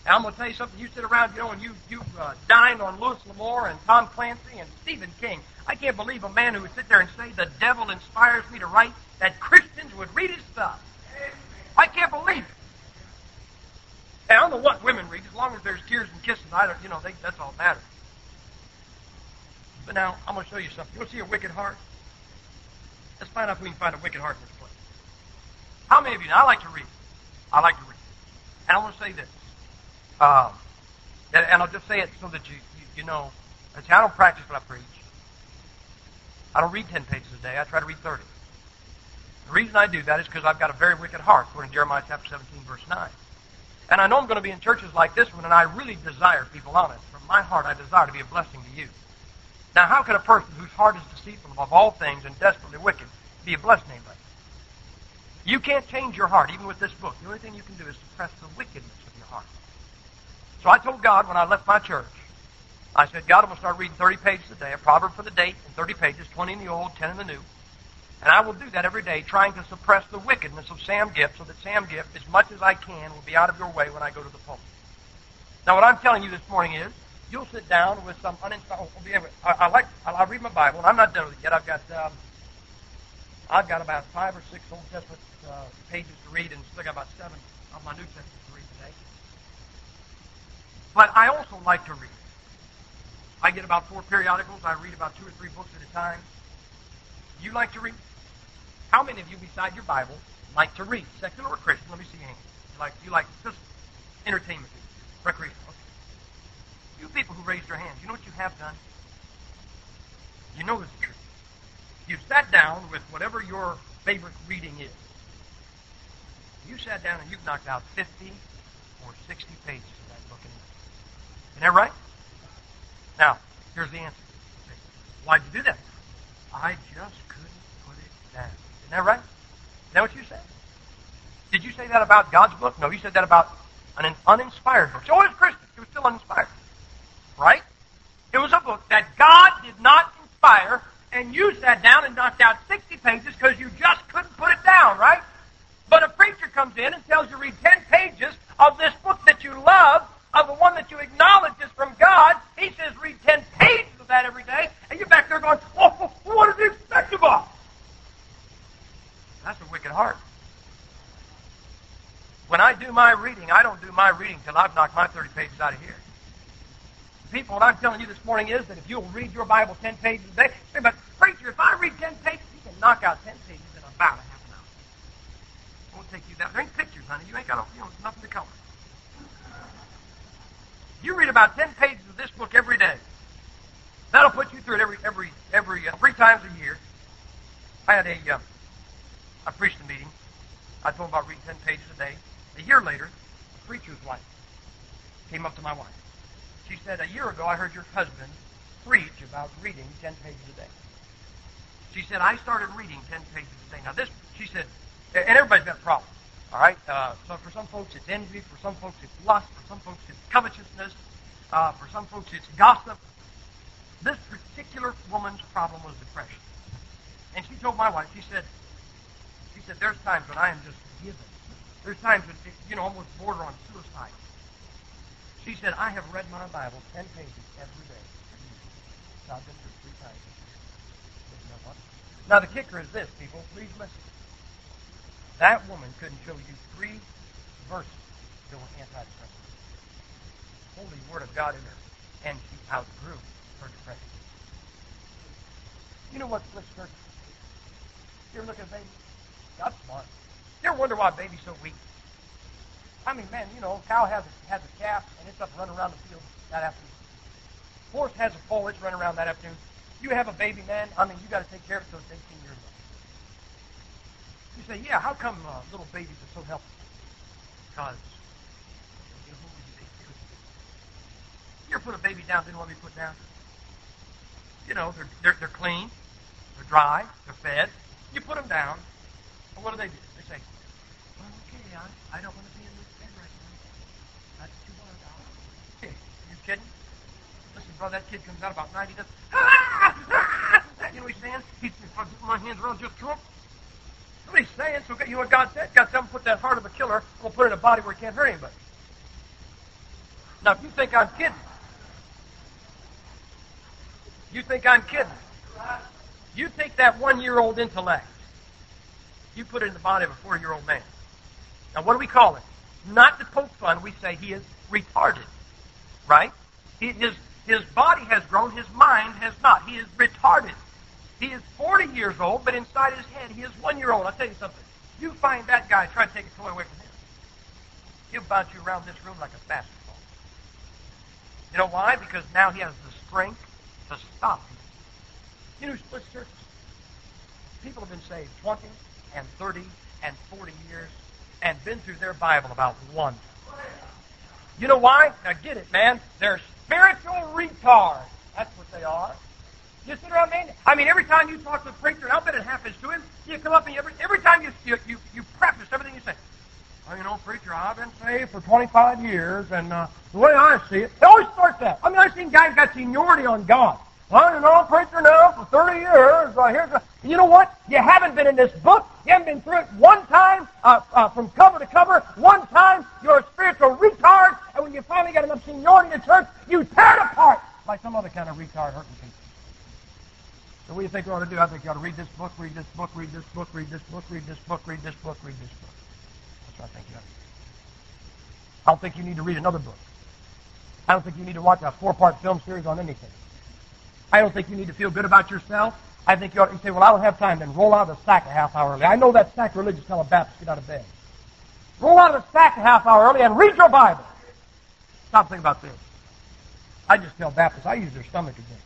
And I'm going to tell you something. You sit around, you know, and you, you uh, dine on Louis L'Amour and Tom Clancy and Stephen King. I can't believe a man who would sit there and say, the devil inspires me to write, that Christians would read his stuff. I can't believe it. And I don't know what women read, as long as there's tears and kisses, I don't, you know, they, that's all that matters. But now, I'm going to show you something. You want to see a wicked heart? Let's find out if we can find a wicked heart in this place. How many of you, now I like to read. I like to read. And I'm going to say this. Um, and, and I'll just say it so that you, you, you know. See, I don't practice what I preach. I don't read ten pages a day. I try to read thirty. The reason I do that is because I've got a very wicked heart, according to Jeremiah chapter seventeen, verse nine. And I know I'm going to be in churches like this one, and I really desire, people honest, from my heart I desire to be a blessing to you. Now, how can a person whose heart is deceitful above all things and desperately wicked be a blessing to anybody? You can't change your heart, even with this book. The only thing you can do is suppress the wickedness of your heart. So I told God when I left my church, I said, God, I'm going to start reading thirty pages a day, a proverb for the day in thirty pages, twenty in the old, ten in the new. And I will do that every day, trying to suppress the wickedness of Sam Gift so that Sam Gift, as much as I can, will be out of your way when I go to the pulpit. Now, what I'm telling you this morning is, you'll sit down with some uninspired... I, I like... I read my Bible, and I'm not done with it yet. I've got... Um, I've got about five or six Old Testament uh, pages to read, and still got about seven of my New Testament to read today. But I also like to read. I get about four periodicals. I read about two or three books at a time. You like to read? How many of you, beside your Bible, like to read? Secular or Christian? Let me see your hand. You like, you like just entertainment, recreation. Okay. You people who raised your hands, you know what you have done? You know it's the truth. You've sat down with whatever your favorite reading is. You sat down and you've knocked out fifty or sixty pages of that book. Isn't that right? Now, here's the answer. Why'd you do that? I just couldn't put it down. Isn't that right? Is that what you said? Did you say that about God's book? No, you said that about an uninspired book. So it was Christian. It was still uninspired. Right? It was a book that God did not inspire, and you sat down and knocked out sixty pages because you just couldn't put it down, right? But a preacher comes in and tells you read ten pages of this book that you love, of the one that you acknowledge is from God. He says read ten pages of that every day, and you're back there going, oh, what does he expect of us? That's a wicked heart. When I do my reading, I don't do my reading till I've knocked my thirty pages out of here. People, what I'm telling you this morning is that if you'll read your Bible ten pages a day, say, but preacher, if I read ten pages, you can knock out ten pages in about a half an hour. It won't take you that. There ain't pictures, honey. You ain't got, you know, nothing to color. You read about ten pages of this book every day. That'll put you through it every every every uh, three times a year. I had a uh, I preached a meeting. I told them about reading ten pages a day. A year later, a preacher's wife came up to my wife. She said, a year ago I heard your husband preach about reading ten pages a day. She said, I started reading ten pages a day. Now this, she said, and everybody's got a problem. All right? Uh, so for some folks it's envy, for some folks it's lust, for some folks it's covetousness, uh, for some folks it's gossip. This particular woman's problem was depression. And she told my wife, she said, she said, there's times when I am just given. There's times when, you know, almost border on suicide. She said, I have read my Bible ten pages every day. So I've been through three times. You know what? Now the kicker is this, people. Please listen. That woman couldn't show you three verses that were antidepressant. Holy Word of God in her. And she outgrew her depression. You know what flips her? You ever look at a baby? God's smart. You ever wonder why a baby's so weak? I mean, man, you know, cow has a, has a calf, and it's up running around the field that afternoon. Horse has a foal, it's running around that afternoon. You have a baby, man, I mean, you got to take care of it until it's eighteen years old. You say, yeah, how come uh, little babies are so helpless? Because you know, you ever put a baby down, didn't want to be put down? You know, they're, they're, they're clean, they're dry, they're fed. You put them down, and what do they do? They say, well, okay, I, I don't want to be in this bed right now. That's what you want, darling. Hey, are you kidding? Listen, brother, that kid comes out about night, he does, ah, ah, you know what he's saying? He's, if I put my hands around just Trump. What he's saying, so you know what God said? God said, I'm going to put that heart of a killer, I'm going to put it in a body where he can't hurt anybody. Now, if you think I'm kidding, you think I'm kidding. You take that one-year-old intellect, you put it in the body of a four-year-old man. Now, what do we call it? Not to poke fun, we say he is retarded, right? He, his, his body has grown, his mind has not. He is retarded. He is forty years old, but inside his head, he is one year old. I'll tell you something. You find that guy, try to take a toy away from him. He'll bounce you around this room like a basketball. You know why? Because now he has the strength to stop you. You know who splits churches? People have been saved twenty and thirty and forty years and been through their Bible about one. You know why? Now get it, man. They're spiritual retards. That's what they are. You sit around, man. I mean, every time you talk to a preacher, I'll bet it happens to him. You come up and you, every, every time you, you, you, you preface everything you say. Well, you know, preacher, I've been saved for twenty-five years, and uh, the way I see it, they always start that. I mean, I've seen guys got seniority on God. Well, you know, preacher now for thirty years. Uh, here's a, you know what? You haven't been in this book. You haven't been through it one time, uh, uh, from cover to cover. One time, you're a spiritual retard, and when you finally get enough seniority in the church, you tear it apart like some other kind of retard hurting people. So what do you think you ought to do? I think you ought to read this book, read this book, read this book, read this book, read this book, read this book, read this book. That's what I think you ought to do. I don't think you need to read another book. I don't think you need to watch a four-part film series on anything. I don't think you need to feel good about yourself. I think you ought to say, well, I don't have time, then roll out of the sack a half hour early. I know that's sacrilegious to tell a Baptist to get out of bed. Roll out of the sack a half hour early and read your Bible. Stop thinking about this. I just tell Baptists, I use their stomach again.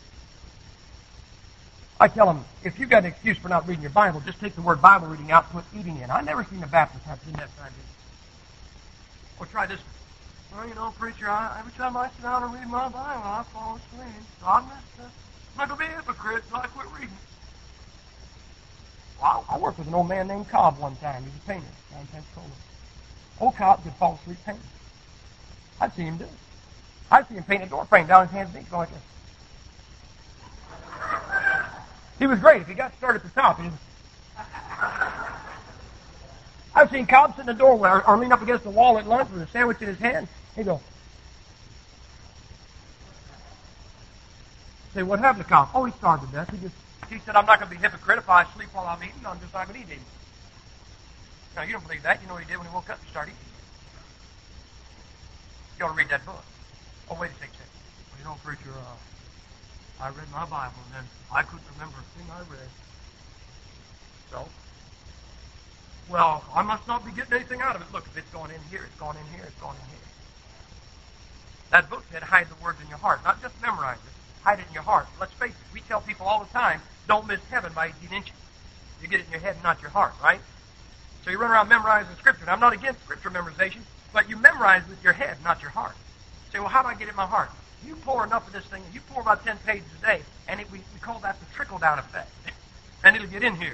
I tell them, if you've got an excuse for not reading your Bible, just take the word Bible reading out and put eating in. I've never seen a Baptist have to do that time. Or try this. Well, you know, preacher, I, every time I sit down and read my Bible, I fall asleep. So I'm not, uh, I'm not going to be a hypocrite until I quit reading. Well, I, I worked with an old man named Cobb one time. He was a painter down in Pensacola. Old Cobb could fall asleep painting. I'd see him do it. I'd see him paint a door frame down in Kansas Beach going like this. He was great. If he got started at the top, he was... I've seen Cobb sit in the doorway or, or lean up against the wall at lunch with a sandwich in his hand. He'd go, say, what happened to Cobb? Oh, he starved to death. He just, he said, I'm not going to be a hypocrite if I sleep while I'm eating. I'm just not going to eat anything. Now, you don't believe that. You know what he did when he woke up? He started eating. You ought to read that book. Oh, wait a second. Well, you know, preacher, uh, I read my Bible, and then I couldn't remember a thing I read. So, well, I must not be getting anything out of it. Look, if it's going in here, it's going in here, it's going in here. That book said hide the words in your heart, not just memorize it. Hide it in your heart. Let's face it, we tell people all the time, don't miss heaven by eighteen inches. You get it in your head, not your heart, right? So you run around memorizing Scripture. Now, I'm not against Scripture memorization, but you memorize with your head, not your heart. You say, well, how do I get it in my heart? You pour enough of this thing, and you pour about ten pages a day, and it, we, we call that the trickle-down effect. And it'll get in here.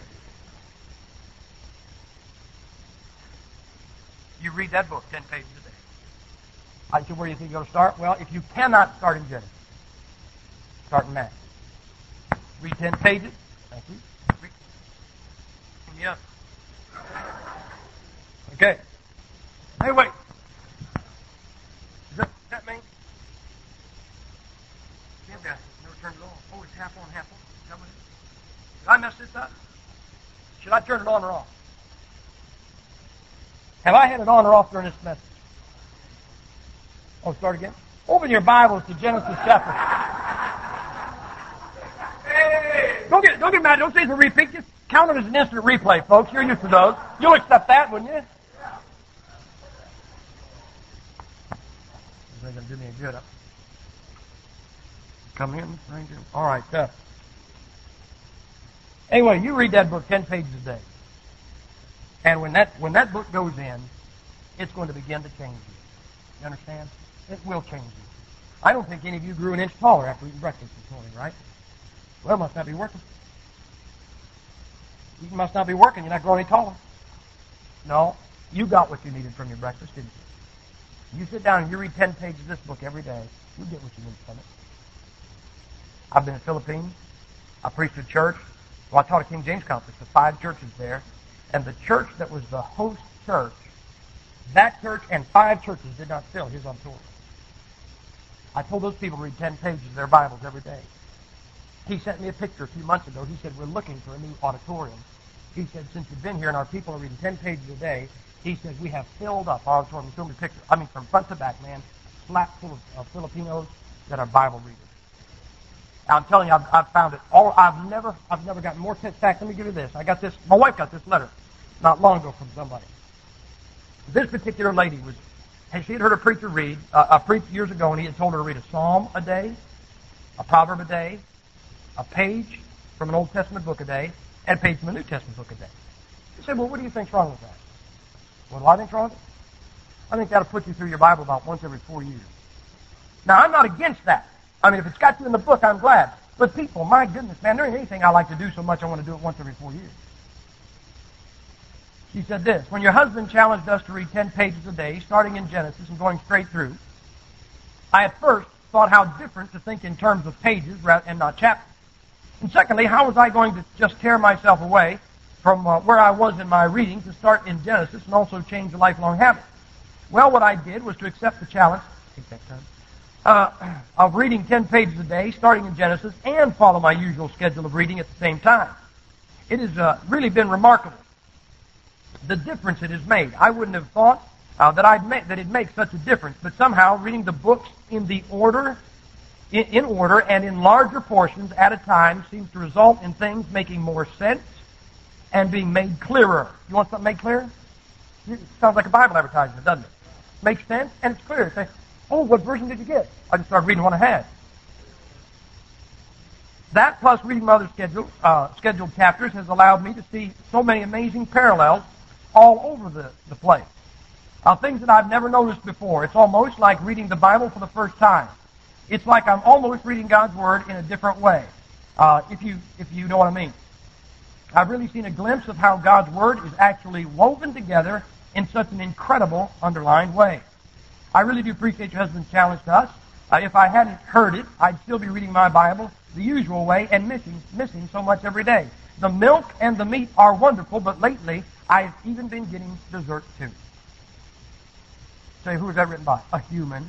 You read that book, ten pages a day. I said, where do you think you're going to start? Well, if you cannot start in Genesis, start in Matthew. Read ten pages. Thank you. Read. Yeah. Okay. Hey, wait. Is that, is that me? Yeah, never turned it on. Oh, it's half on, half on. Is that what it is? Did I mess this up? Should I turn it on or off? Have I had it on or off during this message? Oh, start again. Open your Bibles to Genesis chapter. Hey! Don't get don't get mad. Don't say it's a repeat. Just count it as an instant replay, folks. You're used to those. You'll accept that, wouldn't you? This ain't gonna do me a good. Up. Come in, Ranger. All right. Uh, anyway, you read that book ten pages a day. And when that when that book goes in, it's going to begin to change you. You understand? It will change you. I don't think any of you grew an inch taller after eating breakfast this morning, right? Well, it must not be working. You must not be working. You're not growing any taller. No, you got what you needed from your breakfast, didn't you? You sit down and you read ten pages of this book every day, you get what you need from it. I've been in the Philippines. I preached at church. Well, I taught at King James Conference, the five churches there. And the church that was the host church, that church and five churches did not fill his auditorium. I told those people to read ten pages of their Bibles every day. He sent me a picture a few months ago. He said, we're looking for a new auditorium. He said, since you've been here and our people are reading ten pages a day, he said, we have filled up our auditorium. He showed me a picture. I mean, from front to back, man, slap full of uh, Filipinos that are Bible readers. I'm telling you, I've, I've found it all. I've never, I've never gotten more text back. Let me give you this. I got this. My wife got this letter not long ago from somebody. This particular lady was, and she had heard a preacher read, uh, a preacher years ago, and he had told her to read a psalm a day, a proverb a day, a page from an Old Testament book a day, and a page from a New Testament book a day. She said, well, what do you think's wrong with that? What do I think's wrong with it? I think that'll put you through your Bible about once every four years. Now, I'm not against that. I mean, if it's got you in the book, I'm glad. But people, my goodness, man, there ain't anything I like to do so much I want to do it once every four years. She said this, when your husband challenged us to read ten pages a day, starting in Genesis and going straight through, I at first thought how different to think in terms of pages and not chapters. And secondly, how was I going to just tear myself away from uh, where I was in my reading to start in Genesis and also change a lifelong habit? Well, what I did was to accept the challenge, take that turn, uh, of reading ten pages a day, starting in Genesis, and follow my usual schedule of reading at the same time. It has uh, really been remarkable, the difference it has made. I wouldn't have thought uh, that I'd make, that it'd make such a difference, but somehow reading the books in the order, in, in order and in larger portions at a time seems to result in things making more sense and being made clearer. You want something made clearer? It sounds like a Bible advertisement, doesn't it? Makes sense and it's clear. Say, oh, what version did you get? I just started reading one I had. That plus reading my other scheduled, uh, scheduled chapters has allowed me to see so many amazing parallels all over the, the place. Uh, things that I've never noticed before. It's almost like reading the Bible for the first time. It's like I'm almost reading God's Word in a different way, uh, if you if you know what I mean. I've really seen a glimpse of how God's Word is actually woven together in such an incredible underlined way. I really do appreciate your husband's challenge to us. Uh, if I hadn't heard it, I'd still be reading my Bible the usual way and missing missing so much every day. The milk and the meat are wonderful, but lately I've even been getting dessert too. Say, who was that written by? A human.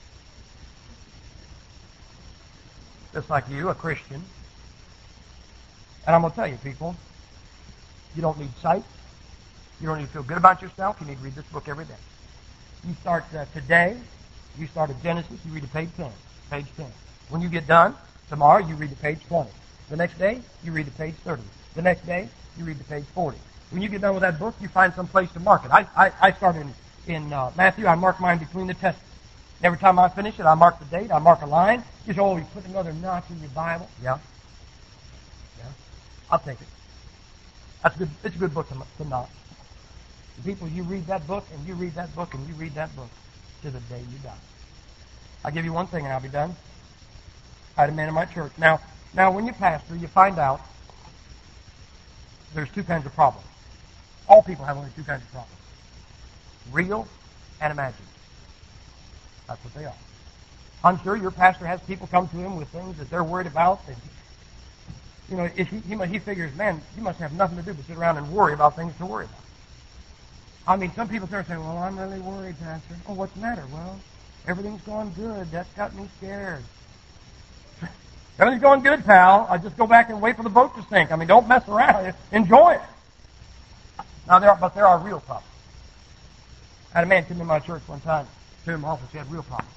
Just like you, a Christian. And I'm going to tell you, people, you don't need sight. You don't need to feel good about yourself. You need to read this book every day. You start uh, today, you start at Genesis, you read to page ten. Page ten. When you get done, tomorrow you read to page twenty. The next day, you read to page thirty. The next day, you read to page forty. When you get done with that book, you find some place to mark it. I, I, I started in, in uh, Matthew. I mark mine between the testaments. Every time I finish it, I mark the date. I mark a line. You say, oh, you put another notch in your Bible. Yeah. Yeah. I'll take it. That's a good. It's a good book to, to notch. The people, you read that book, and you read that book, and you read that book to the day you die. I'll give you one thing, and I'll be done. I had a man in my church. Now, now, when you pastor, you find out there's two kinds of problems. All people have only two kinds of problems. Real and imagined. That's what they are. I'm sure your pastor has people come to him with things that they're worried about. And, you know, if he, he, he figures, man, you must have nothing to do but sit around and worry about things to worry about. I mean, some people start saying, well, I'm really worried, Pastor. Oh, what's the matter? Well, everything's going good. That's got me scared. Everything's going good, pal. I just go back and wait for the boat to sink. I mean, don't mess around. Enjoy it. Now, there are, but there are real problems. I had a man come in my church one time, to him office. He had real problems.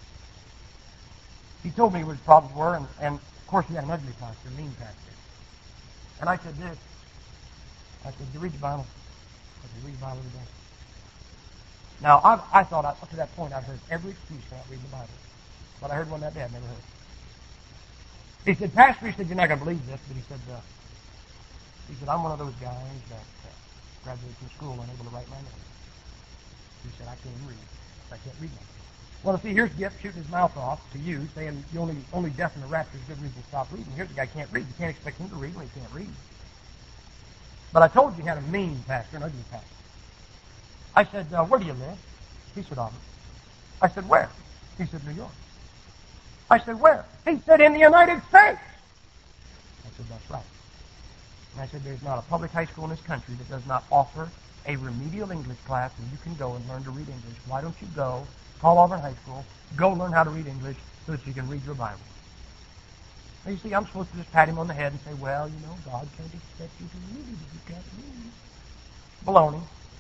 He told me what his problems were, and, and of course, he had an ugly pastor, a mean pastor. And I said this. I said, you read the Bible? I said, read the Bible every day. Now, I, I thought, I, up to that point, I'd heard every excuse for not reading the Bible. But I heard one that day I'd never heard. He said, Pastor, he said, you're not going to believe this, but he said, uh, he said, I'm one of those guys that uh, graduated from school unable to write my name. He said, I can't read. I can't read nothing. Well, see, here's Gift shooting his mouth off to you, saying you only only deaf in the rapture is good reason to stop reading. Here's a guy who can't read. You can't expect him to read when he can't read. But I told you he had a mean pastor, an ugly pastor. I said, uh, where do you live? He said, Auburn. I said, where? He said, New York. I said, where? He said, in the United States. I said, that's right. And I said, there's not a public high school in this country that does not offer a remedial English class where you can go and learn to read English. Why don't you go call Auburn High School, go learn how to read English so that you can read your Bible. Now, you see, I'm supposed to just pat him on the head and say, well, you know, God can't expect you to read if you can't read. Baloney.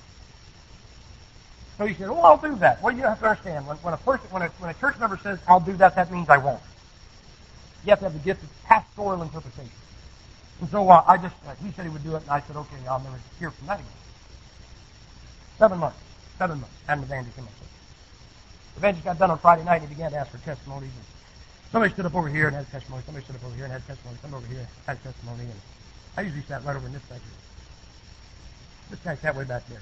So he said, well, I'll do that. Well, you have to understand, when, when, a person, when, a, when a church member says, I'll do that, that means I won't. You have to have the gift of pastoral interpretation. And so uh, I just, uh, he said he would do it, and I said, okay, I'll never hear from that again. Seven months. Seven months. Hadn't evangelist in my church. Evangelist got done on Friday night, and he began to ask for testimonies. And somebody stood up over here and had a testimony. Somebody stood up over here and had a testimony. Somebody over here had a testimony. And I usually sat right over in this section. This guy sat way back there.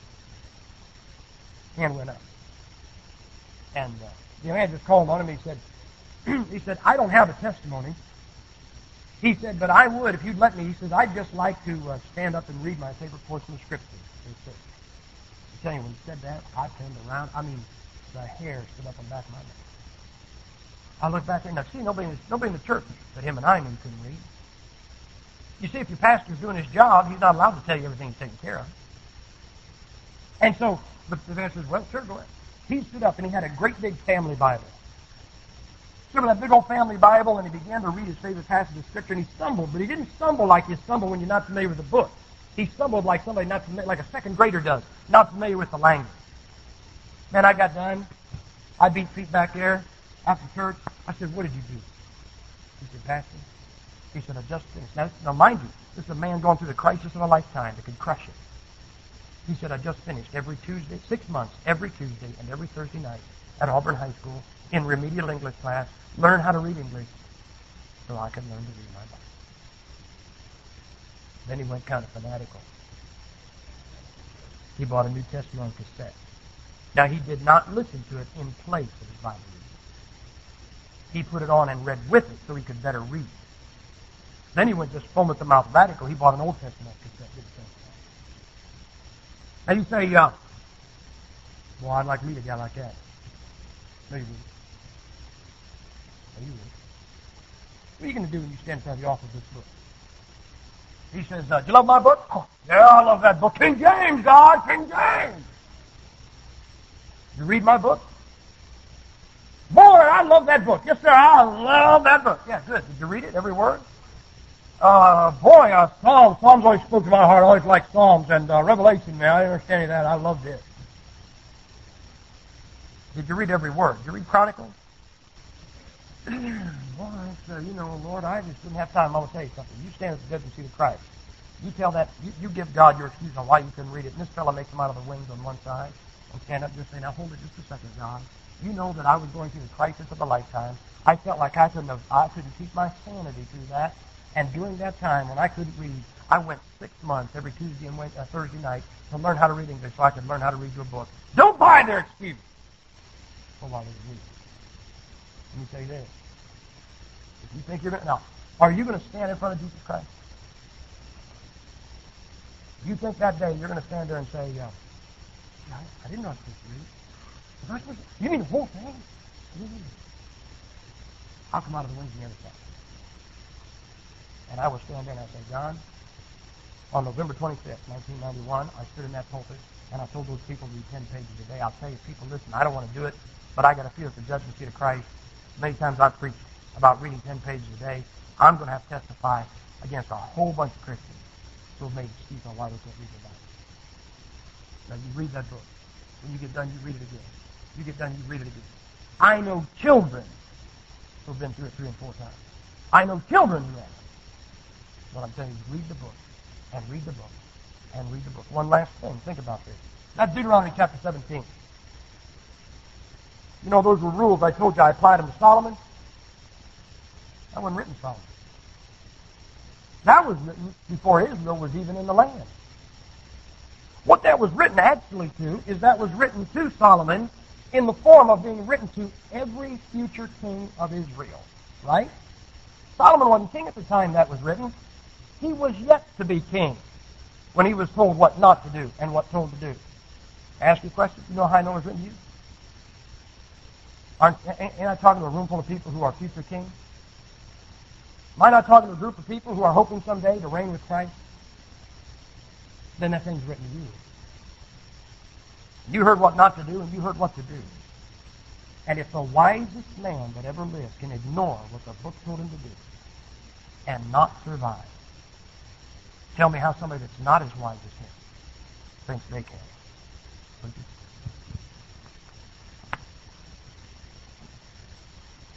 Hand went up. And uh, the evangelist called on him. He said, he said, I don't have a testimony. He said, but I would if you'd let me. He said, I'd just like to uh, stand up and read my favorite portion of Scripture. He said, I tell you, when he said that, I turned around. I mean, the hair stood up on the back of my neck. I looked back there. Now, see, nobody in the, nobody in the church but him and I knew he couldn't read. You see, if your pastor's doing his job, he's not allowed to tell you everything he's taken care of. And so the evangelist says, well, sure, go ahead. He stood up and he had a great big family Bible. Stood with that big old family Bible, and he began to read his favorite passage of Scripture, and he stumbled, but he didn't stumble like you stumble when you're not familiar with the book. He stumbled like somebody not familiar, like a second grader does, not familiar with the language. Man, I got done. I beat feet back there after church. I said, what did you do? He said, Pastor. He said, I just finished. Now, now, mind you, this is a man going through the crisis of a lifetime that could crush it. He said, I just finished every Tuesday, six months, every Tuesday and every Thursday night at Auburn High School in remedial English class, learn how to read English so I could learn to read my Bible. Then he went kind of fanatical. He bought a New Testament cassette. Now, he did not listen to it in place of his Bible reading. He put it on and read with it so he could better read. Then he went just foam-at-the-mouth radical. He bought an Old Testament cassette. Did the same thing. Now, you say, uh, well, I'd like to meet a guy like that. No, you wouldn't. No, you wouldn't. What are you going to do when you stand in front of the author of this book? He says, uh, do you love my book? Oh, yeah, I love that book. King James, God, King James. You read my book? Boy, I love that book. Yes, sir, I love that book. Yeah, good. Did you read it, every word? Uh, boy, uh, Psalms, Psalms always spoke to my heart. I always liked Psalms. And uh, Revelation, man, I didn't understand any of that. I loved it. Did you read every word? Did you read Chronicles? Boy, it's, uh, you know, Lord, I just didn't have time. I'm going to tell you something. You stand at the judgment seat of Christ. You tell that, you, you give God your excuse on why you couldn't read it. And this fellow makes them out of the wings on one side. And stand up and just say, now hold it just a second, God. You know that I was going through the crisis of a lifetime. I felt like I couldn't have, I couldn't keep my sanity through that. And during that time, when I couldn't read, I went six months every Tuesday and uh, Thursday night to learn how to read English so I could learn how to read your book. Don't buy their excuse. Hold on, let me Let me say this. If you think you're going to, now, are you going to stand in front of Jesus Christ? You think that day you're going to stand there and say, uh, I, I didn't know I was supposed to read. Was I supposed to, you mean the whole thing? Mm-hmm. I'll come out of the wings on the other side. And I will stand there and I say, John, on November twenty-fifth, nineteen ninety-one, I stood in that pulpit and I told those people to read ten pages a day. I'll tell you, people, listen, I don't want to do it, but I got to feel at the judgment seat of Christ. Many times I've preached about reading ten pages a day. I'm going to have to testify against a whole bunch of Christians who have made excuse on why they can't read the Bible. Now, you read that book. When you get done, you read it again. You get done, you read it again. I know children who have been through it three and four times. I know children who have. What I'm saying is read the book, and read the book, and read the book. One last thing. Think about this. That's Deuteronomy chapter seventeen. You know, those were rules I told you I applied them to Solomon. That wasn't written to Solomon. That was written before Israel was even in the land. What that was written actually to is that was written to Solomon in the form of being written to every future king of Israel. Right? Solomon wasn't king at the time that was written. He was yet to be king when he was told what not to do and what told to do. Ask you a question. You know how I know it was written to you? Aren't, ain't I talking to a room full of people who are future kings? Am I not talking to a group of people who are hoping someday to reign with Christ? Then that thing's written to you. You heard what not to do, and you heard what to do. And if the wisest man that ever lived can ignore what the book told him to do and not survive, tell me how somebody that's not as wise as him thinks they can.